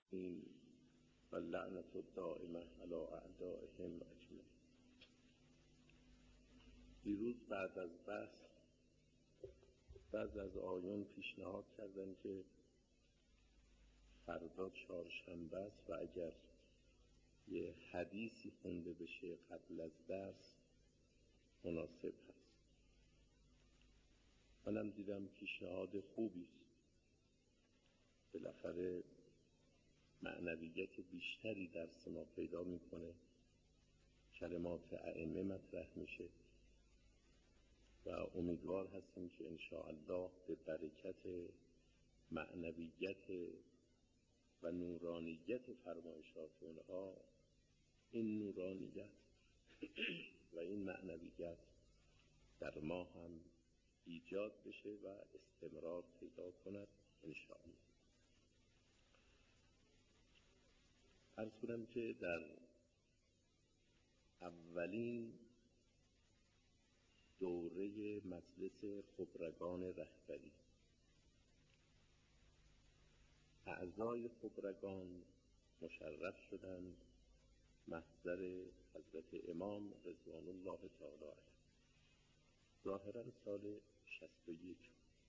این و لعنت الدائمه علی اعدائهم اجمعین. دیروز بعد از بحث بعضی از آیون پیشنهاد کردن که فردا چهارشنبه است و اگر یه حدیثی خونده بشه قبل از درس مناسب هست. منم دیدم پیشنهاد خوبی است. بالاخره معنویت بیشتری درس ما پیدا میکنه، کلمات ائمه مطرح میشه و امیدوار هستیم که انشاءالله به برکت معنویت و نورانیت فرمایشات اونها این نورانیت و این معنویت در ما هم ایجاد بشه و استمرار پیدا کند انشاءالله. عرض کنم که در اولین دوره مجلس خبرگان رهبری اعضای خبرگان مشرف شدند محضر حضرت امام رضوان الله تعالی علیه، ظاهرا سال 61.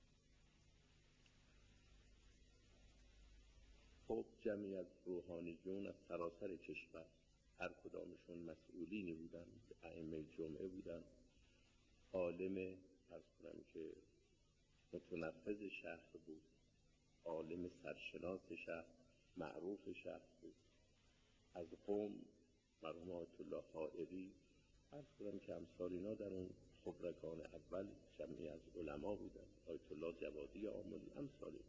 خب جمعی از روحانیون از سراسر کشور، هر کدامشون مسئولینی بودند، ائمه جمعه بودند، عالم عرض کنم که متنفذ شهر بود، عالم سرشناس شهر، معروف شهر بود. از قوم مرحوم آیت الله حائری عرض کنم که امثال اینا در اون خبرگان اول جمعی از علما بودند، آیت الله جوادی عاملی امثالی.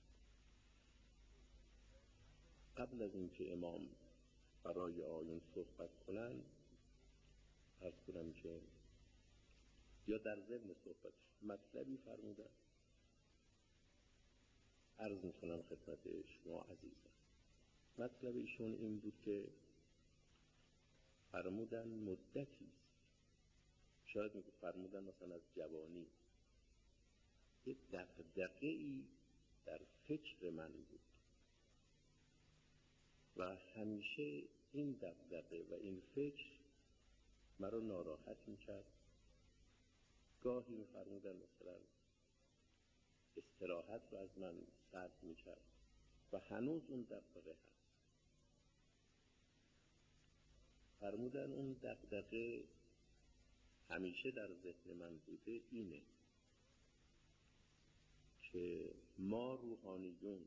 قبل از اینکه امام برای آیون صحبت کنند عرض کنم که یا در ضمن صحبت مطلبی فرمودن، عرض میکنم خدمت شما عزیزان. مطلب ایشون این بود که فرمودن مدتی است، شاید فرمودن مثلا از جوانی، یک دغدغه‌ای در فکر من بود و همیشه این دغدغه و این فکر مرا ناراحت میکرد. گاهی میفرمودن مثلا استراحت رو از من سلب میکرد و هنوز اون دغدغه هست. فرمودن اون دغدغه همیشه در ذهن من بوده، اینه که ما روحانیون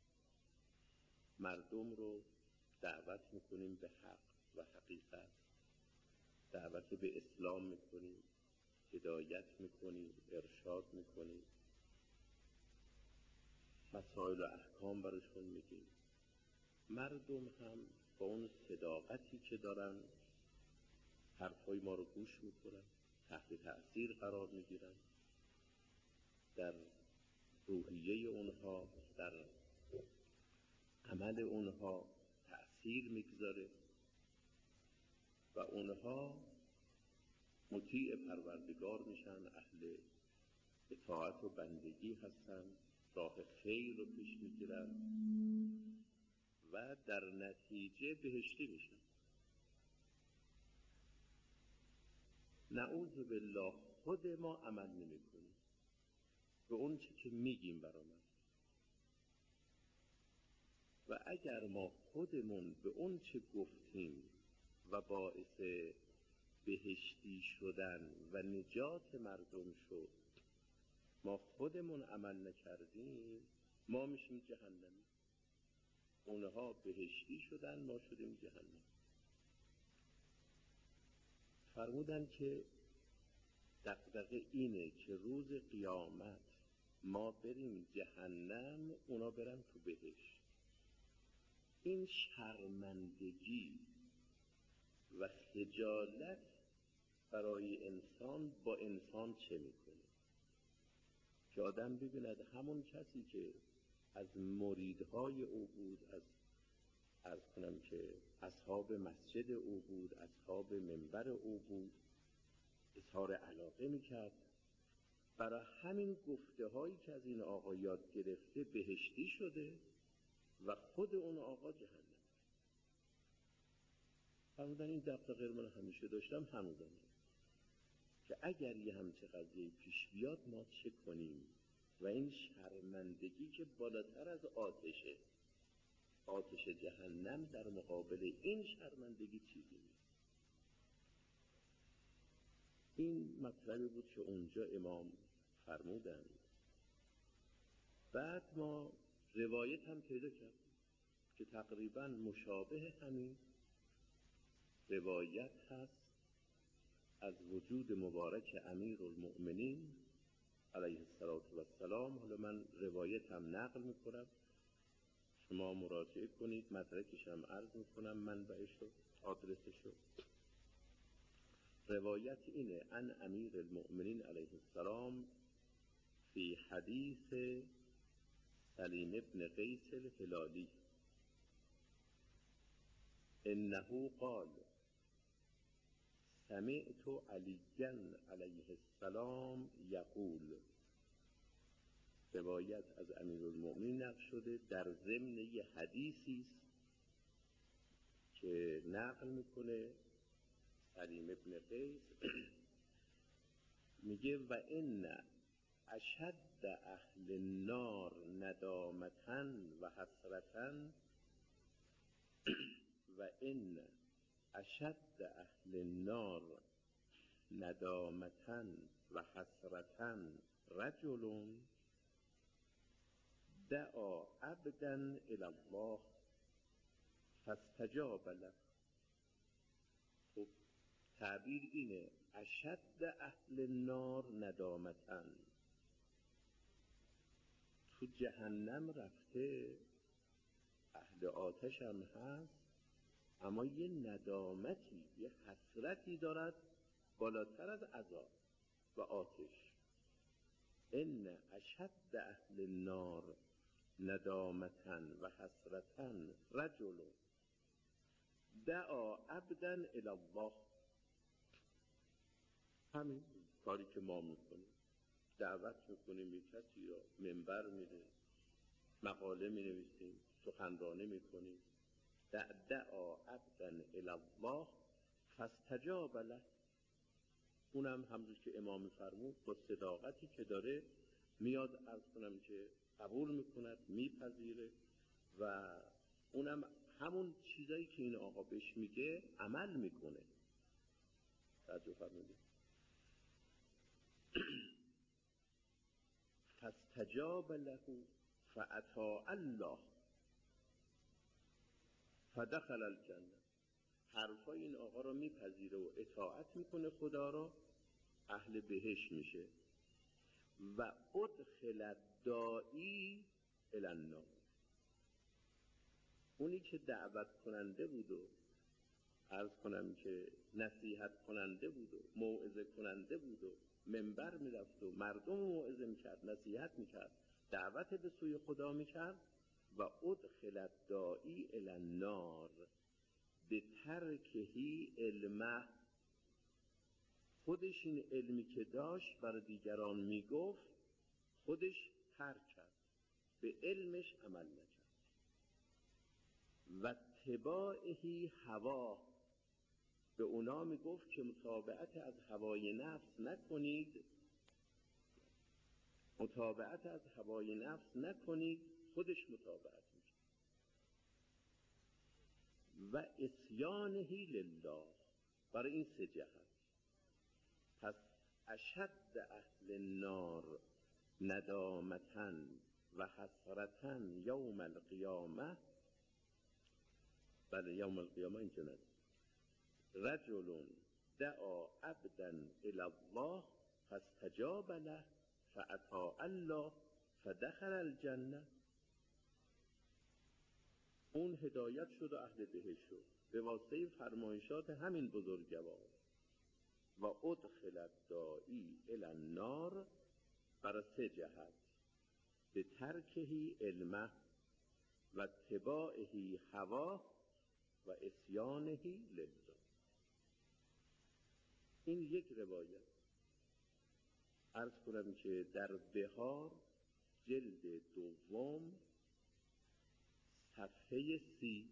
مردم رو دعوت میکنیم به حق و حقیقت، دعوت به اسلام میکنیم، هدایت میکنیم، ارشاد میکنیم، مسائل و احکام براشون میگیم. مردم هم با اون صداقتی که دارن حرفای ما رو گوش میکنن، تحت تأثیر قرار میگیرن، در روحیه اونها، در عمل اونها تأثیر میگذاره و اونها مطیع پروردگار میشن، اهل اطاعت و بندگی هستن، راه خیر رو پیش میگیرن و در نتیجه بهشتی میشن. نعوذ بالله خود ما عمل نمی کنیم به اون چی که میگیم برامون، و اگر ما خودمون به اون چه گفتیم و باعث بهشتی شدن و نجات مردم شد ما خودمون عمل نکردیم، ما میشیم جهنمی. اونها بهشتی شدن، ما شدیم جهنم. فرمودن که دغدغه اینه که روز قیامت ما بریم جهنم، اونا برن تو بهشت. این شرمندگی و خجالت برای انسان با انسان چه میکنه؟ که آدم ببیند همون کسی که از مریدهای او بود، از کنم که اصحاب مسجد او بود، اصحاب منبر او بود، اظهار علاقه میکرد، برای همین گفته هایی که از این آقا یاد گرفته بهشتی شده و خود اون آقا جهنم. فرمودن این دغدغه من همیشه داشتم، هنوزم که اگر یه همچه قضیه پیش بیاد ما چه کنیم و این شرمندگی که بالاتر از آتشه، آتش جهنم در مقابل این شرمندگی چیزی نیست. این مطلبی بود که اونجا امام فرمودند. بعد ما روایت هم پیدا کردیم که تقریبا مشابه همین روایت هست از وجود مبارک امیرالمؤمنین علیه السلام. حالا من روایت هم نقل میکنم، شما مراجعه کنید، مدرکش هم عرض میکنم، منبعش و آدرسش. روایت اینه: ان امیرالمؤمنین علیه السلام فی حدیث سلیم ابن قیس الهلالی انه قال سمعت علیًا علیه السلام یقول. روایت از امیرالمؤمنین نقل شده در ضمن یه حدیثی است که نقل میکنه سلیم ابن قیس. میگه و ان اشد اهل النار ندامتاً و حسرتاً و ان اشد اهل النار ندامتاً و حسرتاً رجل دعا عبداً الی الله فاستجاب له. خب تعبیر اینه اشد اهل النار ندامتاً، تو جهنم رفته، اهل آتش هم هست، اما یه ندامتی، یه حسرتی دارد بالاتر از عذاب و آتش. ان اشد اهل النار ندامتاً و حسرتاً رجل دعا عبداً الی الله. همین کاری که ما میکنیم، دعوت میکنیم یک کسی را، منبر میره، مقاله مینویسیم، سخنرانی میکنیم، دعا عبداً الی الله فاستجاب له. اونم همونجور که امام فرمود با صداقتی که داره میاد، عرض کنم که قبول میکند، میپذیره و اونم همون چیزایی که این آقا بهش میگه عمل میکنه. توجه فرمودید؟ فاستجاب له فاطاع الله فدخل الجنه. حرفای این آقا رو میپذیره و اطاعت میکنه خدا رو، اهل بهشت میشه. و ادخل الداعی الی النار. اونی که دعوت کننده بود و عرض کنم که نصیحت کننده بود و موعظه کننده بود و منبر میرفت و مردم موعظه میکرد، نصیحت میکرد، دعوت به سوی خدا میکرد. و ادخل الداعی الی النار به ترکهی علمه. خودش این علمی که داشت برای دیگران میگفت خودش ترک کرد، به علمش عمل نکرد. و اتباعه هوا. به اونا میگفت که متابعت از هوای نفس نکنید، متابعت از هوای نفس نکنید، خودش متابعت میکرد. و عصیانه لله. برای این سه جهت. پس اشد اهل النار ندامتاً و حسرتاً یوم القیامه. بله یوم القیامه اینجا نداره. رجل دعا عبداً الی الله فاستجاب له فاطاع الله فدخل الجنه. اون هدایت شد و اهل بهشت شد به واسطه فرمایشات همین بزرگوار. و ادخل الداعی الی النار برای سه جهت: به ترکهی علمه و اتباعهی هوا و عصیانهی لله. این یک روایت. عرض کنم که در بهار جلد دوم صفحه 30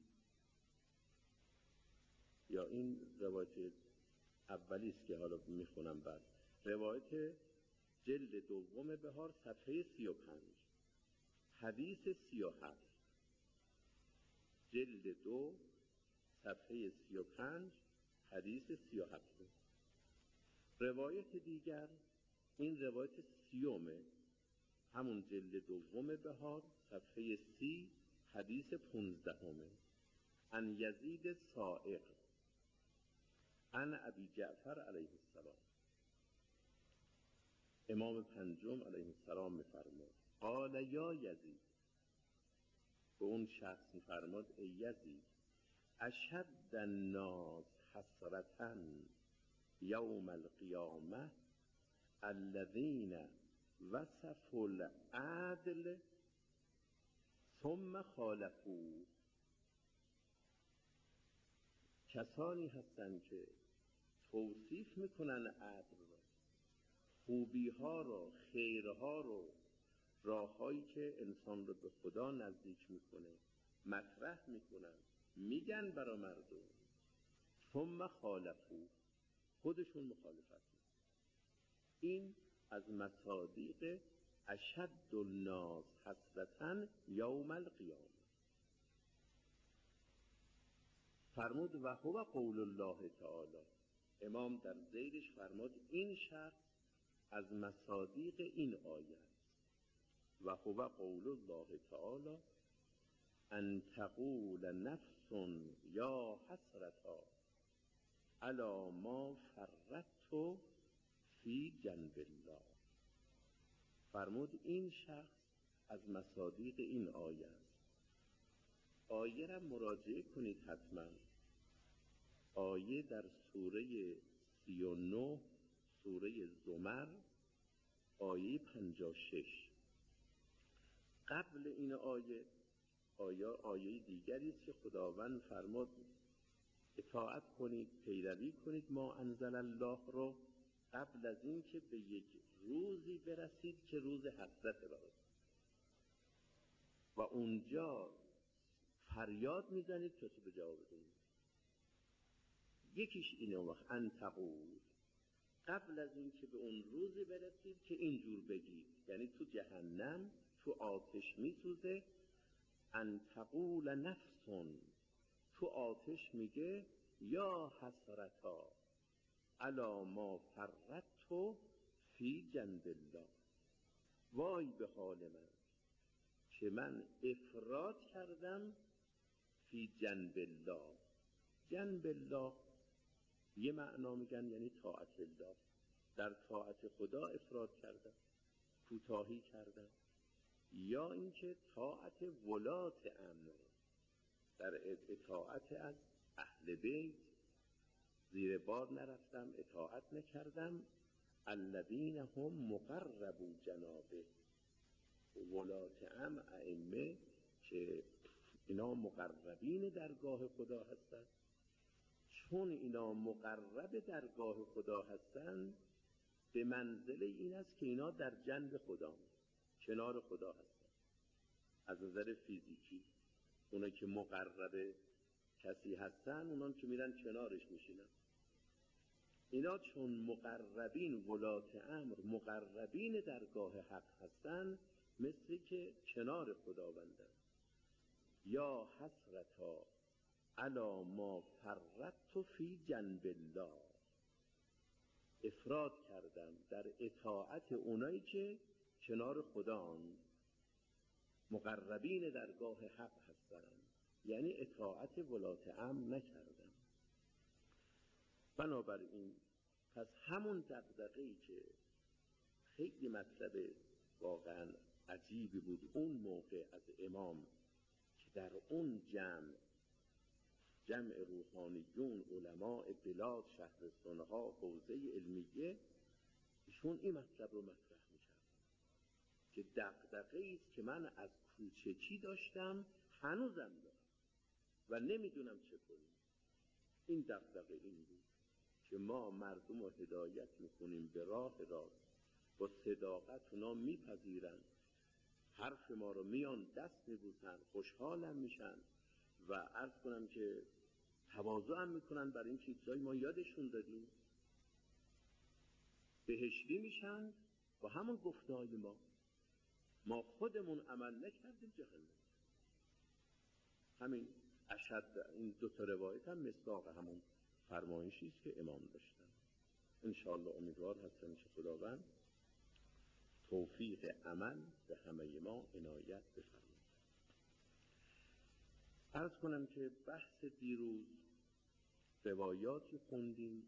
یا این روایت اولی است که حالا میخونم بعد، روایت جلد دوم بهار صفحه 35 حدیث 37 جلد 2 صفحه 35 حدیث 37. روایت دیگر این روایت 30 همون جلد دوم بهار صفحه 30 حدیث 15 عن یزید صائغ عن ابی جعفر علیه السلام. امام پنجم علیه السلام می‌فرماد قال یا یزید، به اون شخص می‌فرماد ای یزید، اشد الناس حسرة یوم القیامه الذین وصفوا العدل ثم خالفوه. کسانی هستند که توصیف میکنن عدل رو، خوبی ها رو، خیرها رو، راههایی که انسان رو به خدا نزدیک میکنه مطرح میکنن، میگن برا مردم، ثم خالفوه، خودشون مخالفت میکنن. این از مصادیق اشد الناس حسرة یوم القیامه. فرمود و هو قول الله تعالی، امام در زیرش فرمود این شخص از مصادیق این آیه است. و هو قول الله تعالی ان تقول نفس یا حسرتا علی ما فرطت فی جنب الله. فرمود این شخص از مصادیق این آیه است. آیه را مراجعه کنید حتما. آیه در سوره 39 سوره زمر آیه 56. قبل این آیه دیگری است که خداوند فرمود اطاعت کنید، پیروی کنید ما انزل الله رو، قبل از این که به یک روزی برسید که روز حسرت براتون و اونجا فریاد میزنید کسی به جوابتون میده. یکیش اینه وقت ان تقول، قبل از این که به اون روزی برسید که اینجور بگید، یعنی تو جهنم تو آتش میسوزه، ان تقول نفس، تو آتش میگه یا حسرتا علی ما فرطت فی جنب الله، وای به حال من که من افراط کردم فی جنب الله. جنب الله یه معنا میگن یعنی طاعت الله، در طاعت خدا افراط کردم، کوتاهی کردم، یا اینکه طاعت ولات امر، در اطاعت از اهل بیت زیر بار نرفتم، اطاعت نکردم. الذین هم مقربو جنابه، ولات امر ائمه که اینا مقربین درگاه خدا هستند. چون اینا مقرب درگاه خدا هستند به منزله این است که اینا در جنب خدا، کنار خدا هستند. از نظر فیزیکی اونا که مقرب کسی هستن، اونا که میرن کنارش میشینن. اینا چون مقربین ولات امر مقربین درگاه حق هستن، مثل که کنار خداوندن. یا حسرتا علی ما فرطت فی جنب الله، افراط کردم در اطاعت اونایی که کنار خدان مقربین درگاه حق هستند، یعنی اطاعت ولات امر نکردم. بنابراین پس همون دغدغه‌ای که خیلی مطلب واقعا عجیبی بود اون موقع از امام که در اون جمع روحانیون، علماء بلاد، شهرستانها، حوزه علمیه، ایشون این مطلب رو مطرح می‌کرد که دغدغه‌ای است که من از کوچکی داشتم، هنوزم دارم و نمیدونم چه کنیم. این دغدغه این بود که ما مردم رو هدایت میکنیم به راه راست، با صداقت اونا میپذیرن حرف ما رو میان دست میبوسن، خوشحالم میشن و عرض کنم که تواضع هم میکنن برای این چیزایی ما یادشون دادیم، بهشتی میشن با همون گفته‌های ما خودمون عمل نکردیم جهنم. همین اشهد این دو تا روایت هم مصداق همون فرمایشی است که امام داشتن. انشاءالله امیدوار هستم که خداوند توفیق عمل به همه ما عنایت بفرماید. عرض کنم که بحث دیروز روایاتی خوندیم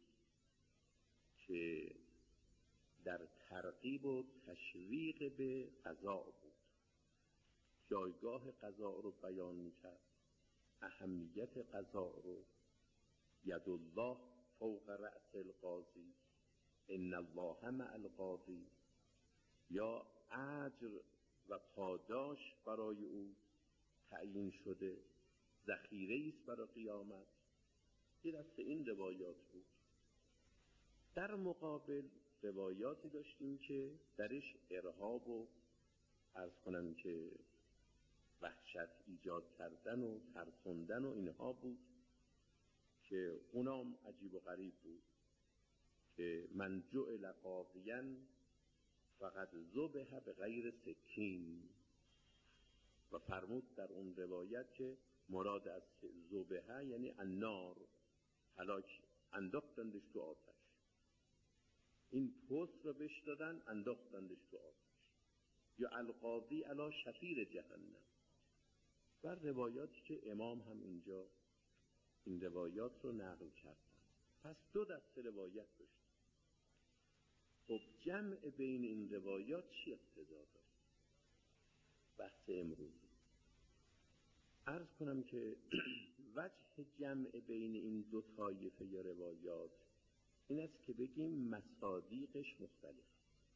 که در ترغیب و تشویق به قضا بود، جایگاه قضا رو بیان می‌کرد، اهمیت قضا رو، ید الله فوق رأس القاضی ان الله مع القاضی، یا اجر و پاداش برای او تعیین شده، ذخیره است برای قیامت. یه دست این روایات بود. در مقابل روایاتی داشتیم که درش ارهاب و عرض کنم که وحشت ایجاد کردن و ترسوندن و اینها بود که اونام عجیب و غریب بود که من جعل قاضیا فقط ذبح به غیر سکین، و فرمود در اون روایت که مراد از ذبح یعنی النار، هلاک، انداختندش تو آتش. این پوست رو بش دادن انداختندش تو آتش. یا القاضی علی شفیر جهنم. و روایاتی که امام هم اینجا این روایات رو نقل کردن. پس دو دسته روایت داشت. خب جمع بین این روایات چی اقتضا داره؟ بحث امروز عرض کنم که وجه جمع بین این دو طایفه یا روایات این است که بگیم مصادیقش مختلف.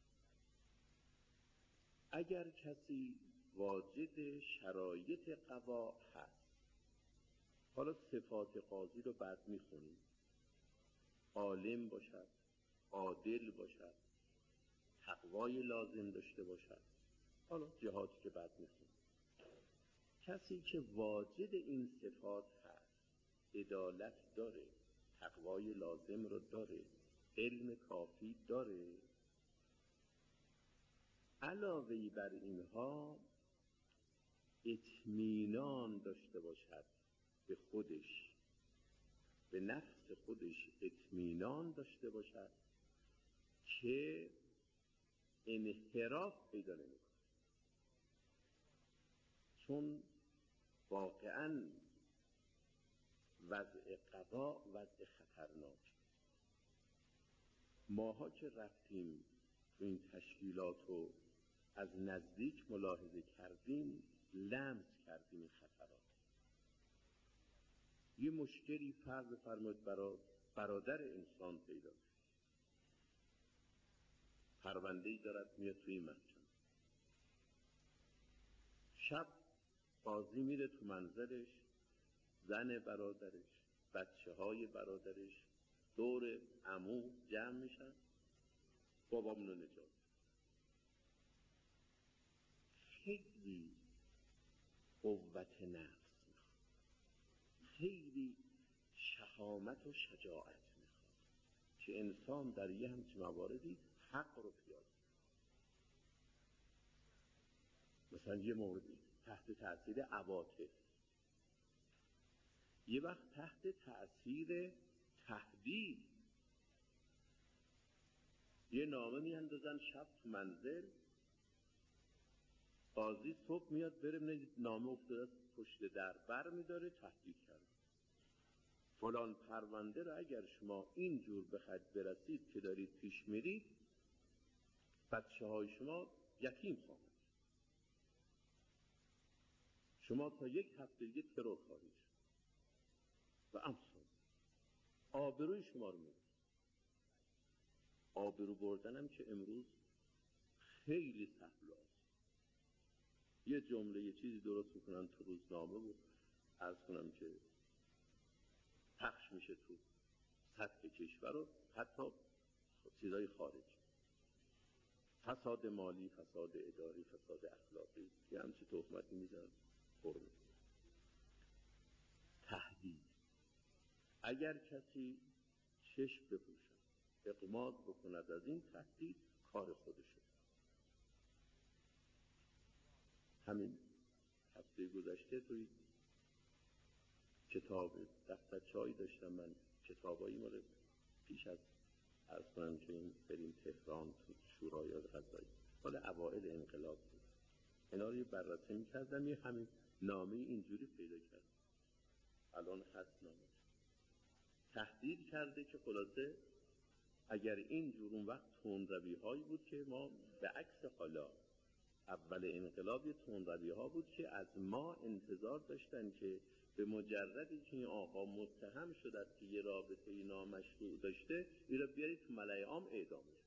اگر کسی واجد شرایط قضا هست، حالا صفات قاضی رو بعد میخونیم، عالم باشد، عادل باشد، تقوای لازم داشته باشد، حالا جهاتی که بعد میخونیم، کسی که واجد این صفات هست، عدالت داره، تقوای لازم رو داره، علم کافی داره، علاوه بر اینها اطمینان داشته باشد به خودش، به نفس خودش اطمینان داشته باشد که انحراف پیدا نمی‌کنه، چون واقعاً وضع قضا وضع خطرناک. ماها که رفتیم تو این تشکیلات رو از نزدیک ملاحظه کردیم، لمس کردیم این خطرات. یه مشکلی فرض فرمود برادر انسان پیدا شد، پرونده‌ای دارد میاد توی محکمه، شب قاضی میره تو منزلش، زن برادرش، بچه‌های برادرش دور عمو جمع میشن، بابامونو نجات. خیلی قوت نفس میخواد، خیلی شهامت و شجاعت میخواد که انسان در یه همچین مواردی حق رو پیاده. مثلا یه موردی تحت تأثیر عواطف، یه وقت تحت تأثیر تهدید، یه نامه میاندازن شب تو منزل، قاضی صبح میاد بره نامه افتاده پشت در میداره، تهدید کرده فلان پرونده رو اگر شما اینجور بخواید برسید که دارید پیش میرید، بچه های شما یتیم خواهند، شما تا یک هفته دیگه ترور خواهید و امثال آبروی شما رو میبرد. آبرو بردنم که امروز خیلی سهل است. یه جمله یه چیزی درست میکنن تو روزنامه بود، عرض کنم که پخش میشه تو سطح کشور و حتی چیزای خارج. فساد مالی، فساد اداری، فساد اخلاقی، یه همچه تهمتی میزنن. تهدید. اگر کسی چشم بپوشد، اقماع بکند از این تهدید، کار خودشه. همین هفته گذشته توی کتاب دفترچه‌ای داشتم من، کتابایی مال پیش از عرض کنم که این بریم تهران تو شورای قضایی، مال اوائل انقلاب بود. اینا رو بررسی می‌کردم، یه همین نامه اینجوری پیدا کردم. الان هست نامه. تهدید کرده که خلاصه اگر اینجور اون وقت تندروی‌هایی بود که ما به عکس حالا اول انقلاب یه تندروی‌ها بود که از ما انتظار داشتن که به مجردی که این آقا متهم شده که یه رابطه نامشروع داشته، این را بیارید تو ملأ عام اعدامش.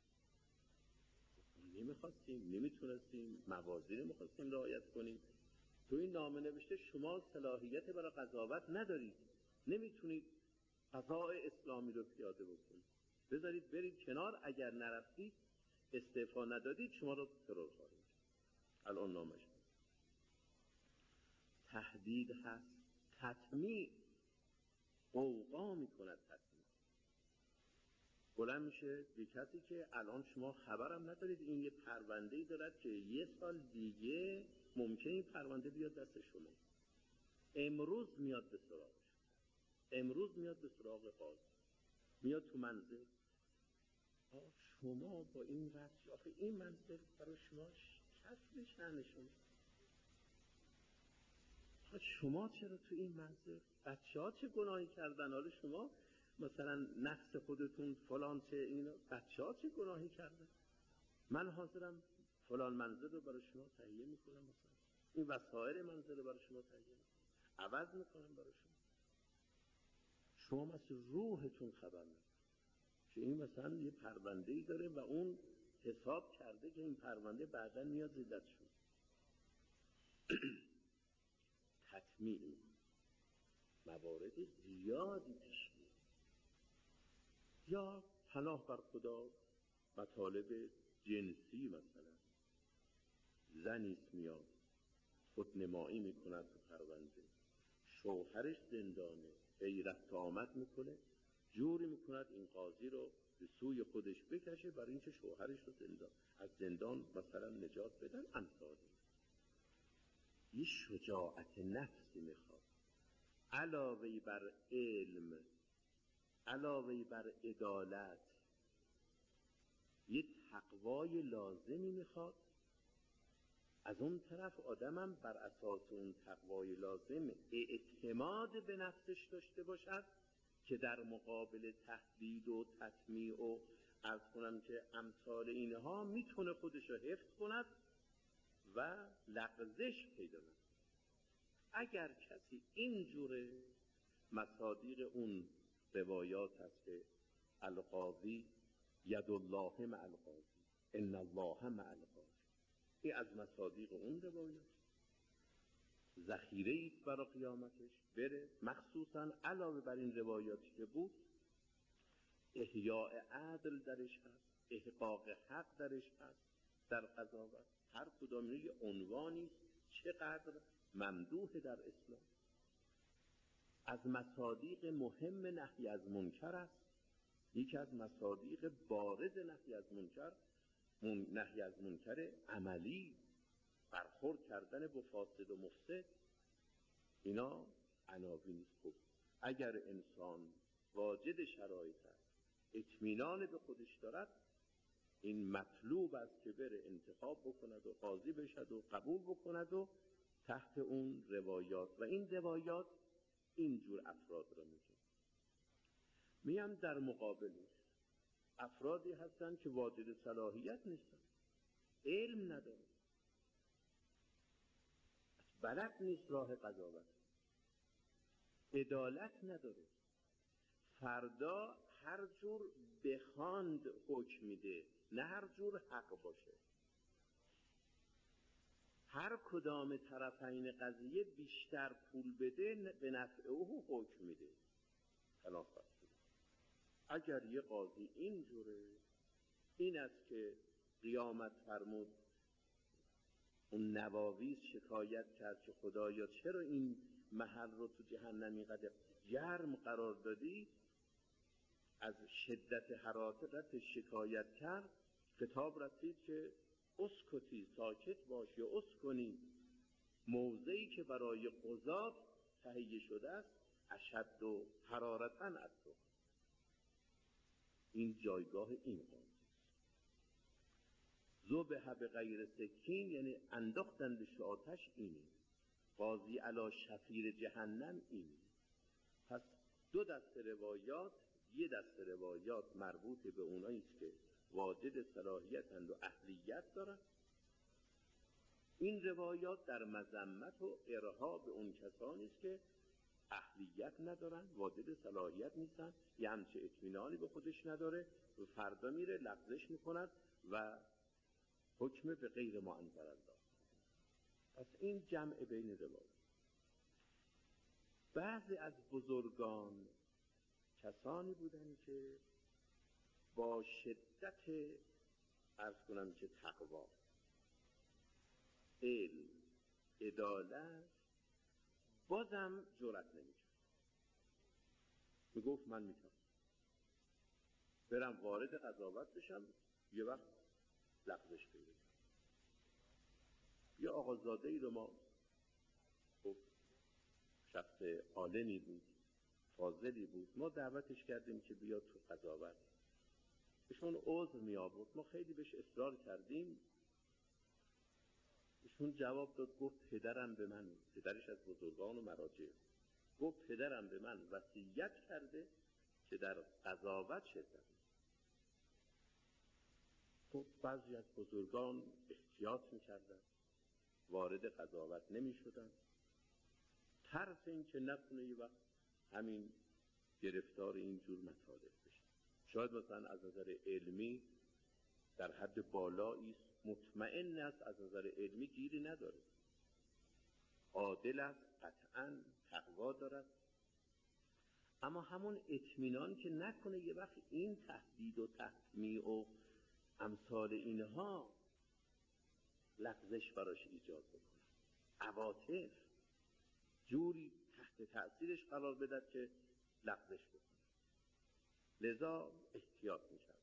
نمیخواستیم، نمیتونستیم، موازی نمیخواستیم رعایت کنیم. تو این نامه نوشته شما صلاحیت برای قضاوت ندارید، نمیتونید قضاء اسلامی رو پیاده بکنید، بذارید برید کنار، اگر نرفتید استعفا ندادید شما رو ترور خواهید. الان نامش تهدید هست، تطمیع، قوقا میکند. تطمیع بلند میشه به کسی که الان شما خبرم ندارید این یه پرونده‌ای دارد که یه سال دیگه ممکنه این پرونده بیاد دست شما. امروز میاد به سراغش، امروز میاد به سراغ قاضی، میاد تو منزل. شما با این وضع، آخه این منزل برای شما کسب شأنشون، شما چرا تو این منزل؟ بچه ها چه گناهی کردن؟ حالا شما مثلا نفس خودتون فلان چه، اینو بچه ها چه گناهی کردن؟ من حاضرم فلان منزل رو برای شما تهیه میکنم، مثلا این وسایل منزل رو برای شما تهیه میکنم، عوض میکنم برای شما. شما مثل روحتون خبر ندارید که این مثلا یه پرونده‌ای داره و اون حساب کرده که این پرونده بعداً میاد زیدتشون. تطمیع موارد زیادی پیش میاد. یا پناه بر خدا مطالب جنسی، مثلا زنیست میاد خودنمایی میکند تو پرونده، شوهرش زندانه، غیرت آمد میکنه، جوری میکند این قاضی رو به سوی خودش بکشه برای اینکه شوهرش رو از زندان مثلا نجات بدن. امثال یه شجاعت نفسی میخواد، علاوه بر علم، علاوه بر عدالت، یه تقوای لازمی میخواد. از اون طرف آدمم بر اساس اون تقوای لازم اعتماد به نفسش داشته باشد که در مقابل تهدید و تطمیع و عرض کنم که امثال اینها میتونه خودش رو حفظ کند و لغزش پیدا نکنه. اگر کسی اینجور مصادیق اون روایات هست که القاضی ید الله مع القاضی ان الله مع القاضی، این از مصادیق اون روایات ذخیره ایست برای قیامتش بره. مخصوصا علاوه بر این روایاتی که بود، احیاء عدل درش هست، احقاق حق درش هست در قضاوت. هر کدام یه عنوانی چقدر ممدوح در اسلام. از مصادیق مهم نهی از منکر است. یکی از مصادیق بارز نهی از منکر، نهی از منکر عملی، برخورد کردن با فاسد و مفسد. اینا عناوین است. اگر انسان واجد شرایط است، اطمینان به خودش دارد، این مطلوب است که بره انتخاب بکند و قاضی بشد و قبول بکند و تحت اون روایات. و این روایات اینجور افراد را میگم در مقابلش افرادی هستن که واجد صلاحیت نیستن، علم نداره، بلد نیست راه قضاوت، عدالت نداره، فردا هر جور بخواند حکم میده، نه هر جور حق باشه. هر کدام طرفین قضیه بیشتر پول بده به نفع او حکم میده. اگر یه قاضی اینجوره، این است که قیامت فرمود اون نواویس شکایت کرد که خدایا چرا این محل رو تو جهنم اینقدر گرم قرار دادی، از شدت حرارتش شکایت کرد. خطاب رسید که اسکتی، ساکت باش، یا اسکنی، موضعی که برای قضات تهیه شده است اشد و حرارتاً از تو، این جایگاه این قاضی. ذبح بغیر سکین یعنی انداختندش آتش، اینه قاضی علی شفیر جهنم، اینه. پس دو دسته روایات، یه دسته روایات مربوط به اونایی که واجد صلاحیتند و اهلیت دارن. این روایات در مذمت و ارهاب اون کسانی است که اهلیت ندارن، واجد صلاحیت نیستن، یه همچه اطمینانی به خودش نداره و فردا میره لغزش میکند و حکم به غیر ما انزل الله. پس این جمع بین روایات. بعضی از بزرگان کسانی بودن که با شدت عرض کنم که تقوا، علم، عدالت بازم جرأت نمی‌کرد. میگفت من میتونم برم وارد قضاوت بشم، یه وقت لغزش پیدا کنم. یه آقازاده ای رو ما، شخص عالمی بود، فاضلی بود، ما دعوتش کردیم که بیاد تو قضاوت. ایشون عذر می آورد، ما خیلی بهش اصرار کردیم. ایشون جواب داد، گفت پدرم به من، پدرش از بزرگان و مراجع، گفت پدرم به من وصیت کرده که در قضاوت شرکت کنم. خب بعضی از بزرگان احتیاط می‌کردند، وارد قضاوت نمی‌شدند، ترس این که نکنه یه وقت همین گرفتار اینجور مطالب بشه. شاید مثلا از نظر علمی در حد بالایی است، مطمئن است از نظر علمی گیری نداره، عادل است، قطعاً تقوا دارد، اما همون اطمینان که نکنه یه وقت این تهدید و تحمیع و امثال اینها لغزش براش ایجاد بکنه، عواطف جوری تحت تأثیرش قرار بدد که لغزش بکنه، لذا احتیاط می‌کرد.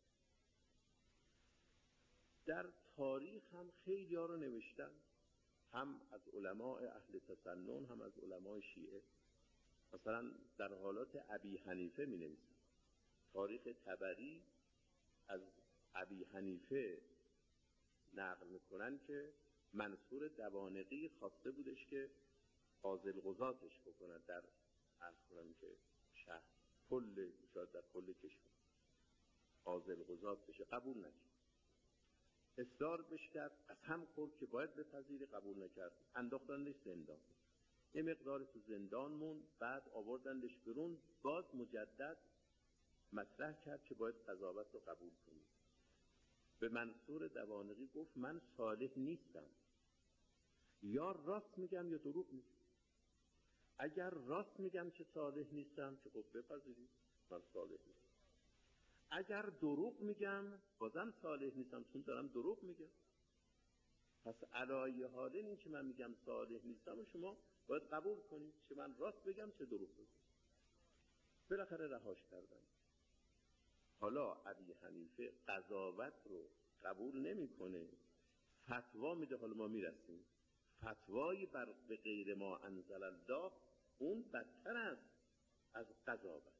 در تاریخ هم خیلی ها رو نوشتن، هم از علماء اهل تسنن هم از علماء شیعه. مثلا در حالات ابی حنیفه می نویسن. تاریخ طبری از ابی حنیفه نقل میکنن که منصور دوانقی خواسته بودش که قاضی القضاتش بکند در عرض کنم که شهر، کل شاید در کل کشور قاضی القضات بشه، قبول نکرد. اصرار بش کرد، قسم خورد که باید بپذیری، قبول نکرد. انداختندش زندان، یه مقدار تو زندان موند، بعد آوردندش برون، باز مجدد مطرح کرد که باید قضاوت رو قبول کنی. به منصور دوانقی گفت من صالح نیستم، یا راست میگم یا دروغ میگم. اگر راست میگم که صالح نیستم که خب بپذیرید من صالح نیستم، اگر دروغ میگم بازم صالح نیستم چون دارم دروغ میگم. پس علایه حال این که من میگم صالح نیستم و شما باید قبول کنید که من راست بگم چه دروغ بگم. بالاخره رهاش کردن. حالا ابی حنیفه قضاوت رو قبول نمیکنه، فتوا میده. حالا ما میرسیم فتوای به غیر ما انزل الله، اون بدتر است از قضاوت.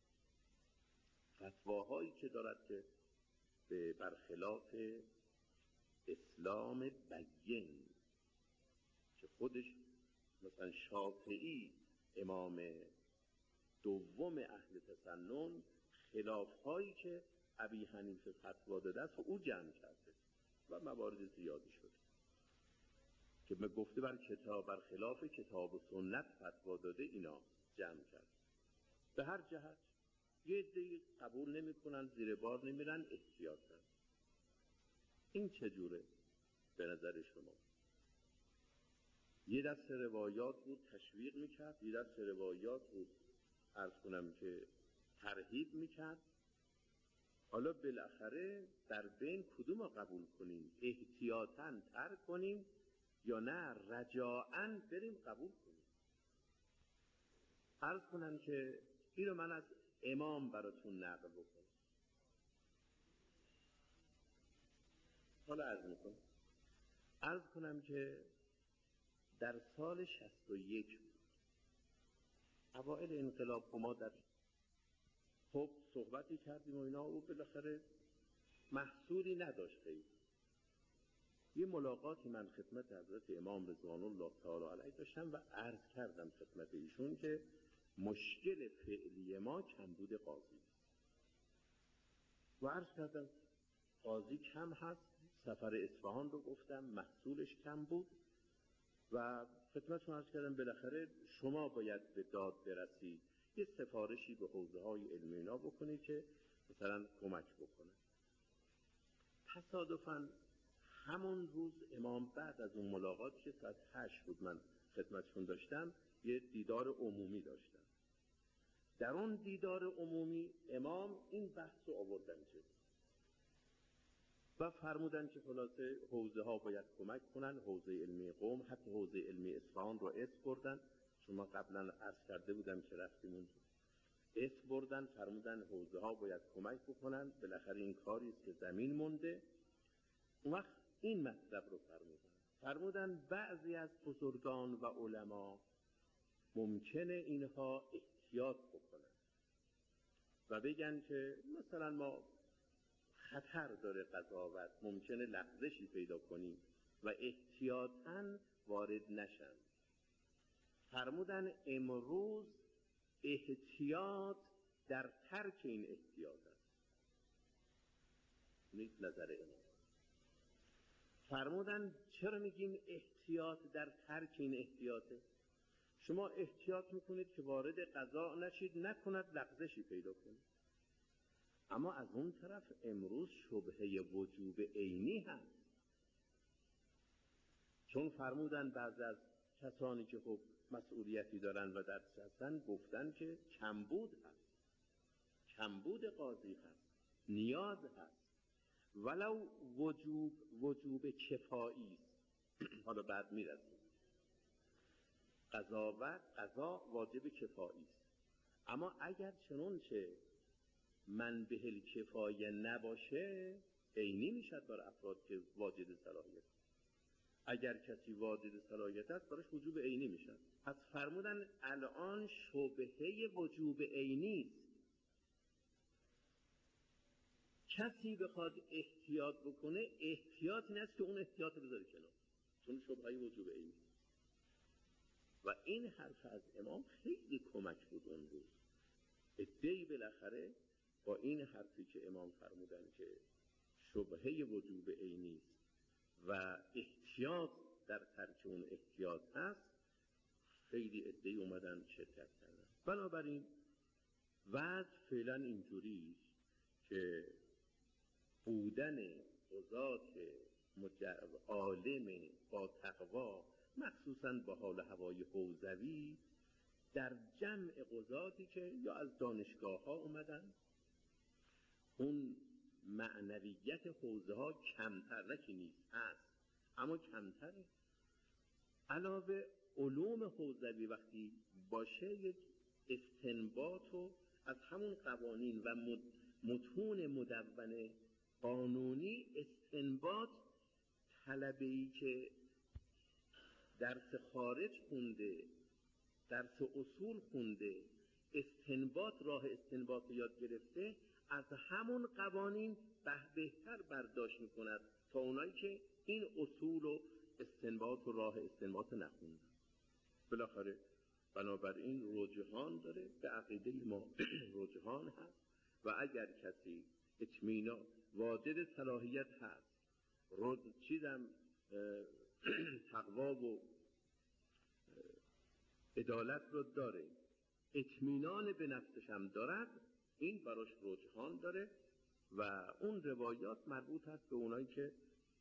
فتواهایی که دارد که به برخلاف اسلام بین، که خودش مثلا شافعی امام دوم اهل تسنن خلافهایی که ابی حنیفه فتوا داده است او جمع کرده و موارد زیادی شده که به گفته بر کتاب، بر خلاف کتاب و سنت فتوا داده، اینا جمع کرده. به هر جهت یه عده‌ای قبول نمی کنن، زیر بار نمیرن، احتیاط کرد. این چجوره به نظر شما؟ یه دست روایات بود تشویق میکرد، یه دست روایات بود عرض کنم که ترهیب میکرد. حالا بالاخره در بین کدوم رو قبول کنیم؟ احتیاطاً ترک کنیم یا نه رجاءاً بریم قبول کنیم؟ عرض کنم که این رو من از امام براتون نقل بکنم. حالا عرض کنم که در سال 61 بود، اوائل انقلاب ما در خب صحبتی کردیم و اینا و بالاخره محصولی نداشت. خیلی یه ملاقاتی من خدمت حضرت امام رضوان الله تعالی علیه داشتم و عرض کردم خدمت ایشون که مشکل فعلی ما کمبود قاضی و عرض کردم قاضی کم هست. سفر اصفهان رو گفتم محصولش کم بود و خدمتشون عرض کردم بالاخره شما باید به داد برسید، یه سفارشی به حوزه های علمی اینا بکنید که مثلا کمک بکنه. تصادفاً همون روز امام بعد از اون ملاقات که ساعت 8 بود من خدمتشون داشتم، یه دیدار عمومی داشتم. در اون دیدار عمومی امام این بحث رو آوردن و فرمودن که خلاصه حوزه ها باید کمک کنن، حوزه علمی قم، حتی حوزه علمی اصفهان رو اسم بردن. شما قبلا عرض کرده بودم که رفتیم اونجا، اسم بردن، فرمودن حوزه ها باید کمک بکنن، بالاخره این کاری است که زمین مونده. اون وقت این مطلب رو فرمودن بعضی از بزرگان و علما ممکنه اینها احتیاط بکنن و بگن که مثلا ما خطر داره قضاوت، ممکنه لغزشی پیدا کنیم و احتیاطاً وارد نشن. فرمودن امروز احتیاط در ترک این احتیاط است. نیست نظر امام. فرمودن چرا میگیم احتیاط در ترک این احتیاطه؟ شما احتیاط میکنید که وارد قضا نشید، نکند لغزشی پیدا کنید. اما از اون طرف امروز شبهه وجوب عینی هست، چون فرمودن بعض از کسانی که خب مسئولیتی دارن و درس هستن گفتن که کمبود هست، کمبود قاضی هست، نیاز هست، ولو وجوب کفایی است. حالا بعد میرسیم. قضا واجب کفایی است، اما اگر چنانچه من به الکفایه نباشه عینی میشد بر افراد که واجد صلاحیت. اگر کسی واجد صلاحیت است براش وجوب عینی میشد. پس فرمودن الان شبهه وجوب عینی است. کسی بخواد احتیاط بکنه، احتیاط این است که اون احتیاط رو بذاره کنار، چون شبهه وجوب عینی. و این حرف از امام خیلی کمک بود اون روز. ادعی بالاخره با این حرفی که امام فرمودن که شبهه وجوب عینی است و احتیاط در ترک اون احتیاط هست، خیلی ادعی اومدن شرکت کردن. بنابراین وضع فعلا اینجوری که بودن قضات عالم با تقوا، مخصوصاً با حال هوای حوزوی، در جمع قضاتی که یا از دانشگاه ها اومدن، اون معنویت حوزه ها کمتر، نه که نیست هست اما کمتره. علاوه علوم حوزوی وقتی باشه یک استنباط و از همون قوانین و متون مدون قانونی استنباط، طلبه‌ای که درس خارج خونده، درس اصول خونده، راه استنباط یاد گرفته، از همون قوانین بهتر برداشت میکند تا اونایی که این اصول و استنباط و راه استنباط نخوندن. بالاخره بنابراین رجحان داره، به عقیده ما رجحان هست و اگر کسی اطمینان واجد صلاحیت هست، تقوا و عدالت رو داره، اطمینان به نفسش هم دارد، این براش رجحان داره و اون روایات مربوط هست به اونایی که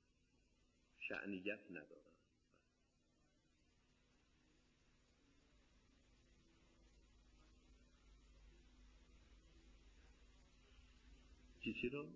شأنیت ندارن. چی رو؟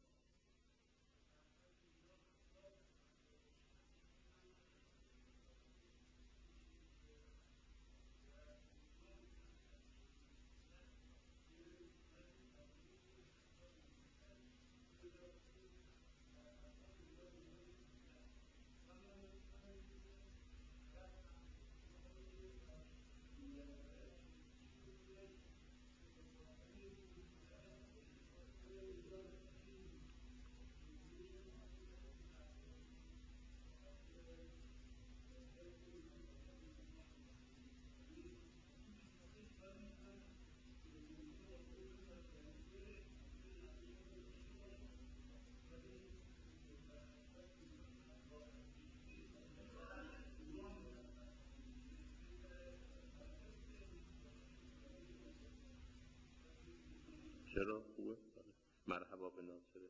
چرا خوبه؟ مرحبا به ناصره.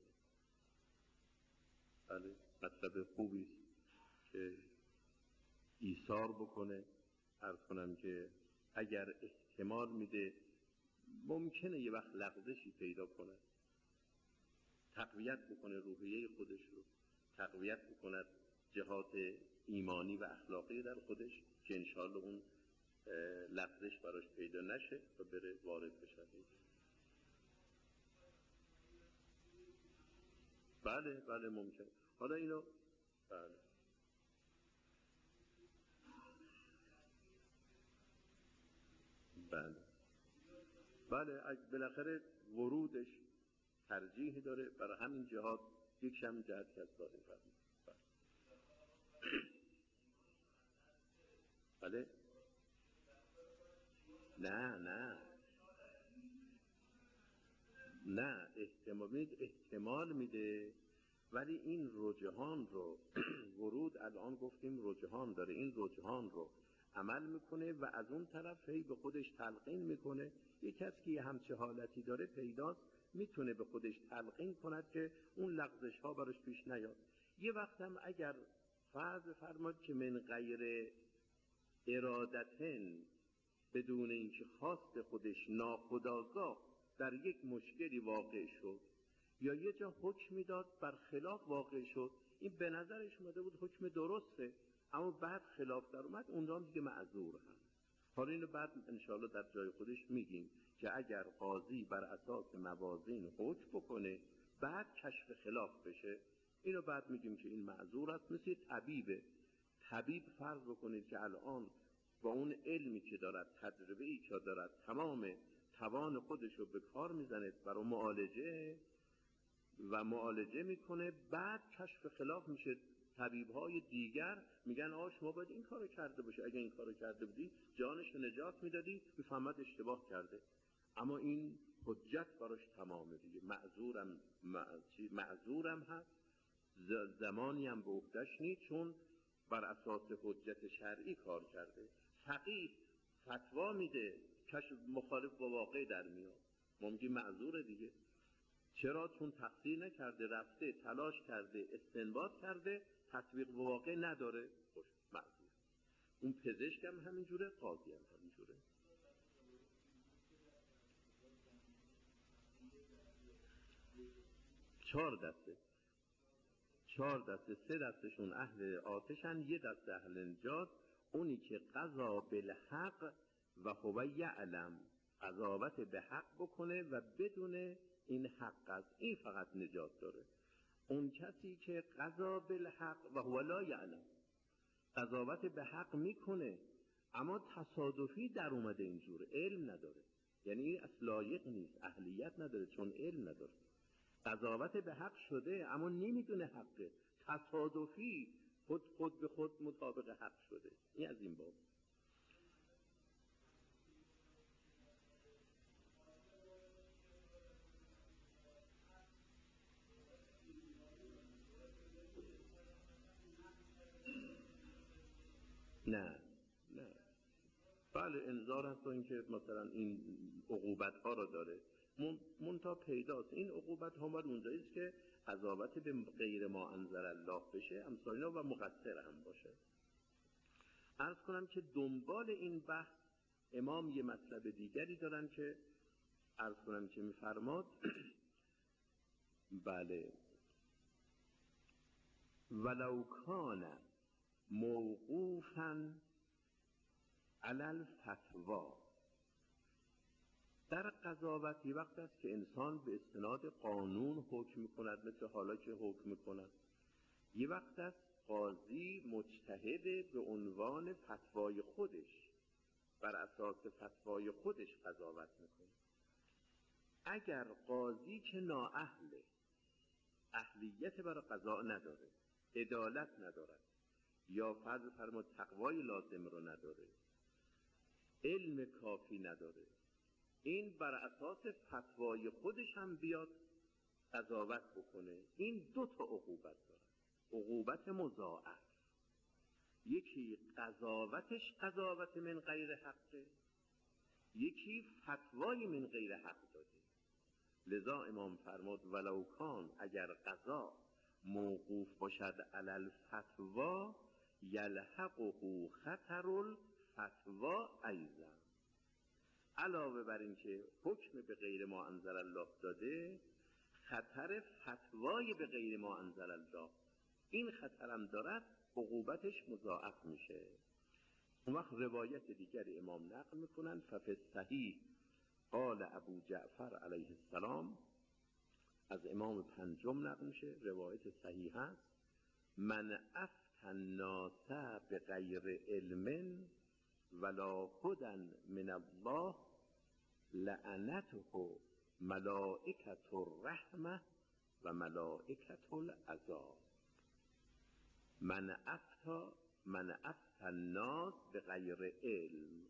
بله، مطلب خوبی است که ایثار بکنه. عرض کنم که اگر احتمال میده ممکنه یه وقت لغزشی پیدا کنه، تقویت بکنه روحیه خودش رو، تقویت بکند جهات ایمانی و اخلاقی در خودش که انشاءالله اون لغزش براش پیدا نشه و بره وارد بشه. بله بله ممکن. حالا اینو بله بله بله بالاخره ورودش ترجیح داره، برای همین جهات یک هم جهت که از داره فرمید. بله نه نه نه احتمال میده، ولی این رجحان رو ورود الان گفتیم رجحان داره، این رجحان رو عمل میکنه و از اون طرف هی به خودش تلقین میکنه. یک کسی که همچه حالتی داره پیداست میتونه به خودش تلقین کند که اون لغزش ها براش پیش نیاد. یه وقت هم اگر فرض فرماد که من غیر ارادتن، بدون اینکه خواست خودش ناخودآگاه در یک مشکلی واقع شد یا یه جا حکم میداد بر خلاف واقع شد، این به نظرش اومده بود حکم درسته اما بعد خلاف در اومد، اون را دیگه معذور هم. حالا اینو بعد انشاءالله در جای خودش میگیم که اگر قاضی بر اساس موازین حکم بکنه بعد کشف خلاف بشه، اینو بعد میگیم که این معذور است. مثل طبیب فرض بکنید که الان با اون علمی که دارد، تجربه‌ای که دارد، تمام توان خودش رو به کار میزنه برای معالجه میکنه، بعد کشف خلاف میشه. طبیب‌های دیگر میگن شما باید این کارو کرده باشی، اگه این کارو کرده بودی جانش رو نجات میدادی، میفهمد اشتباه کرده. اما این حجت براش تمامه دیگه، معذورم هست، زمانی هم به عهده‌ش نیست، چون بر اساس حجت شرعی کار کرده. فقیه فتوا میده کشف مخالف با واقع در میاد، ممکن معذور دیگه. چرا؟ چون تقصیر نکرده، رفته تلاش کرده، استنباط کرده، تطبیق به واقع نداره، خوش معذور. اون پزشک هم همینجوره، قاضی هم همینجوره. چهار دسته 3 دستشون اهل آتشن، یه دسته اهل نجات. اونی که قضا بالحق و هو یعلم، قضاوت به حق بکنه و بدون این حق است، این فقط نجات داره. اون کسی که قضا بالحق و هو لا یعلم، قضاوت به حق میکنه اما تصادفی در اومده اینجوره، علم نداره، یعنی این اصل لایق نیست، اهلیت نداره چون علم نداره. قضاوت به حق شده اما نمیدونه حقه، تصادفی خود به خود مطابق حق شده. این از این باب. نه بله انذار هست و اینکه مثلا این عقوبت ها را داره، منتها پیداست این عقوبت ها باید اونجاییست که قضاوت به غیر ما انزل الله بشه، امثالینا و مقصر هم باشه. عرض کنم که دنبال این بحث امام یه مطلب دیگری دارن که عرض کنم که میفرماد بله. ولو کان موقوفا علی الفتوی، در قضاوت یه وقت است که انسان به استناد قانون حکم می‌کند، مثل حالا که حکم می‌کند. یه وقت است قاضی مجتهد به عنوان فتوای خودش، بر اساس فتوای خودش قضاوت می‌کنه. اگر قاضی که نااهله، اهلیت برای قضا نداره، عدالت نداره، یا فرض فرما تقوای لازم رو نداره، علم کافی نداره، این بر اساس فتوای خودش هم بیاد قضاوت بکنه، این دو تا عقوبت داره، عقوبت مضاعف. یکی قضاوتش قضاوت من غیر حقه، یکی فتوای من غیر حق داده. لذا امام فرمود ولو کان، اگر قضا موقوف باشد علی الفتوا یلحقه خطر الفتوا ایضا، علاوه بر این که حکم به غیر ما انزل الله داده، خطر فتوای به غیر ما انزل الله، این خطرم دارد، عقوبتش مضاعف میشه. اون وقت روایت دیگر امام نقل میکنن ففی الصحیح قال ابو جعفر علیه السلام، از امام پنجم نقل میشه، روایت صحیح هست، من افتى الناس بغیر علم ولا هدى من الله لعنته ملائکة الرحمة و ملائکة العذاب. من افتى الناس بغیر علم،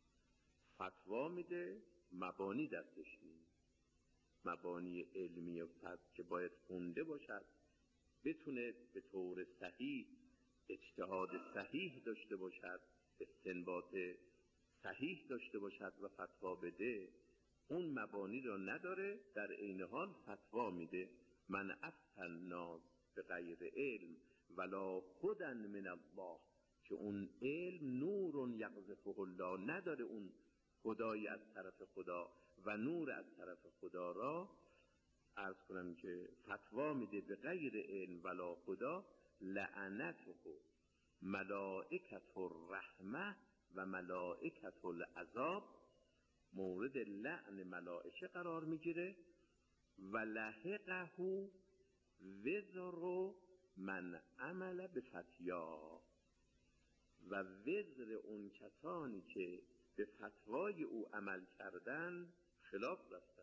فتوا میده، مبانی دستش نیست، مبانی علمی و که باید خونده باشد، بتونه به طور صحیح اجتهاد صحیح داشته باشد، استنباط صحیح داشته باشد و فتوا بده، اون مبانی را نداره، در عین حال فتوا میده. من افتى الناس بغیر علم ولا هدى من الله، که اون علم نور یقذفه الله، نداره اون خدایی از طرف خدا و نور از طرف خدا را، عرض کنم که فتوا میده به غیر علم ولا خدا، لعنته ملائکة الرحمة و ملائکة العذاب، مورد لعن ملائکه قرار میگیره، و لحقه وزر من عمل بفتیا، و وزر اون کسانی که به فتوای او عمل کردن خلاف رفتن.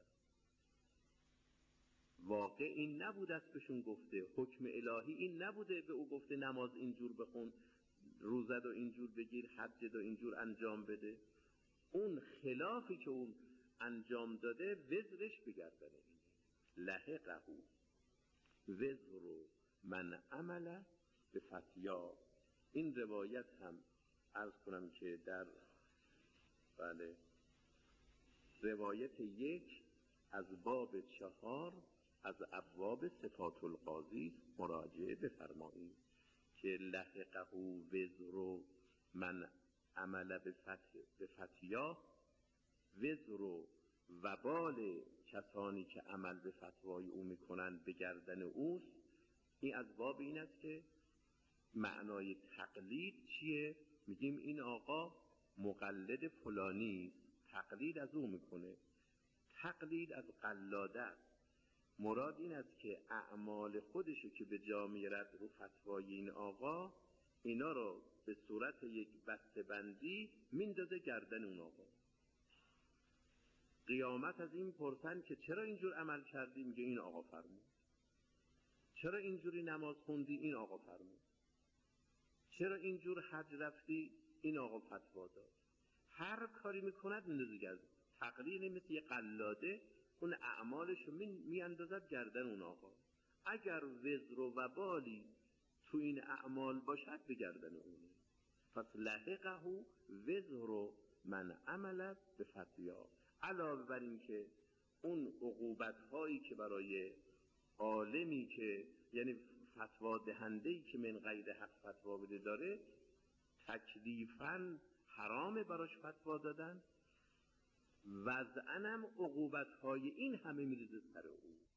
واقع این نبوده است بهشون گفته، حکم الهی این نبوده به او گفته نماز اینجور بخون، روزه رو اینجور بگیر، حج رو اینجور انجام بده، اون خلافی که اون انجام داده وزرش بگردنه. لحقه وزر من عمل بفتیا. این روایت هم عرض کنم که در روایت 1 از باب 4 از ابواب صفات القاضی مراجعه بفرمایید که لحقه وزر من عمل بفتیا، وزر و بال کسانی که عمل به فتوای او میکنند به گردن اوست. این از باب این است که معنای تقلید چیه؟ میگیم این آقا مقلد فلانی، تقلید از او میکنه، تقلید از قلاده است. مراد این است که اعمال خودشو که به جا میارد رو فتوای این آقا، اینا رو به صورت یک بسته بندی میندازه گردن اون آقا. قیامت از این پرسن که چرا اینجور عمل کردی؟ میگه این آقا فرمود. چرا اینجوری نماز خوندی؟ این آقا فرمود. چرا اینجور حج رفتی؟ این آقا فتوا داد. هر کاری میکند میندازه گردن. تقلید مثل یه قلاده اون اعمالشو میاندازد گردن اون آقا. اگر وزر و وبالی تو این اعمال باشد به گردن اونه. پس لحقه وزر من عمل بفتیا. علاوه بر این که اون عقوبت هایی که برای عالمی که یعنی فتوا دهنده‌ای که من غیر حق فتوا بده داره، تکلیفاً حرامه براش فتوا دادن، وضعاً هم عقوبت های این همه میریزه سر او.